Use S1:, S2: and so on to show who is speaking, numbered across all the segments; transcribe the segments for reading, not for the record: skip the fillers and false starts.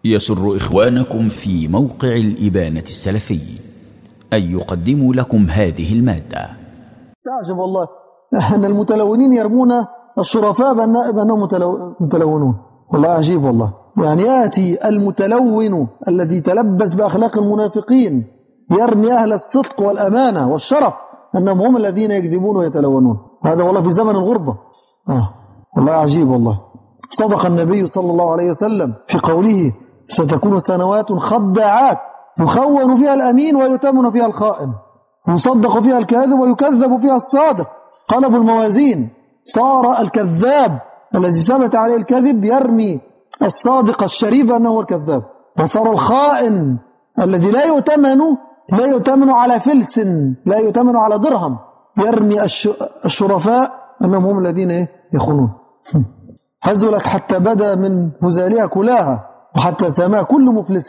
S1: يسر إخوانكم في موقع الإبانة السلفي أن يقدموا لكم هذه المادة.
S2: تعجب والله أن المتلونين يرمون الشرفاء بأنهم متلونون. والله عجيب والله. يعني يأتي المتلون الذي تلبس بأخلاق المنافقين يرمي أهل الصدق والأمانة والشرف أنهم هم الذين يكذبون ويتلونون. هذا والله في زمن الغربة. والله عجيب والله. صدق النبي صلى الله عليه وسلم في قوله: ستكون سنوات خداعات يخون فيها الأمين ويتمن فيها الخائن، يصدق فيها الكاذب ويكذب فيها الصادق. قلبوا الموازين، صار الكذاب الذي ثبت عليه الكذب يرمي الصادق الشريف أنه هو الكذاب، وصار الخائن الذي لا يؤتمن على فلس، لا يؤتمن على درهم، يرمي الشرفاء أنهم هم الذين يخونون. هزلت حتى بدا من هزالها كلاها وحتى سماها كل مفلس.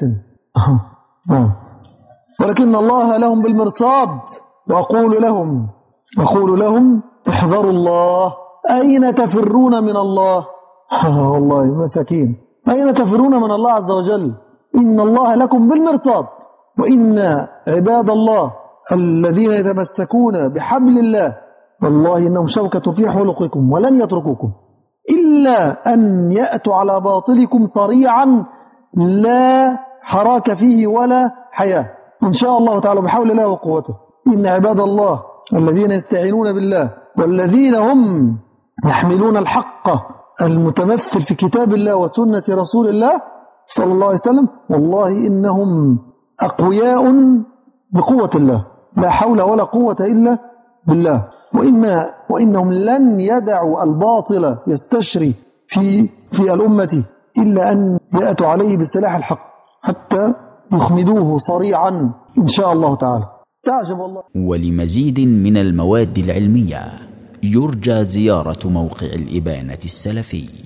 S2: ولكن الله لهم بالمرصاد. وأقول لهم احذروا الله. أين تفرون من الله؟ والله مساكين، أين تفرون من الله عز وجل؟ إن الله لكم بالمرصاد. وإن عباد الله الذين يتمسكون بحبل الله والله إنهم شوكة في حلقكم ولن يتركوكم إلا أن يأتوا على باطلكم صريعا لا حراك فيه ولا حياة، إن شاء الله تعالى بحول الله وقوته. إن عباد الله الذين يستعينون بالله والذين هم يحملون الحق المتمثل في كتاب الله وسنة رسول الله صلى الله عليه وسلم والله إنهم أقوياء بقوة الله، لا حول ولا قوة إلا بالله. وإنهم لن يدعوا الباطل يستشري في الأمة إلا أن يأتوا عليه بالسلاح الحق حتى يخمدوه صريعا إن شاء الله تعالى. تعجب والله.
S1: ولمزيد من المواد العلمية يرجى زيارة موقع الإبانة السلفي.